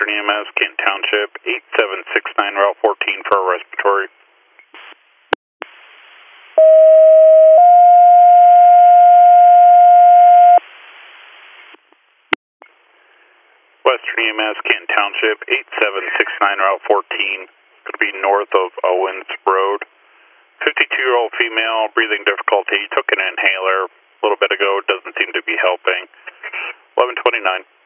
Western EMS, Kent Township, 8769 Route 14 for a respiratory. Western EMS, Kent Township, 8769 Route 14, going to be north of Owens Road. 52-year-old female, breathing difficulty, took an inhaler a little bit ago, doesn't seem to be helping. 1129.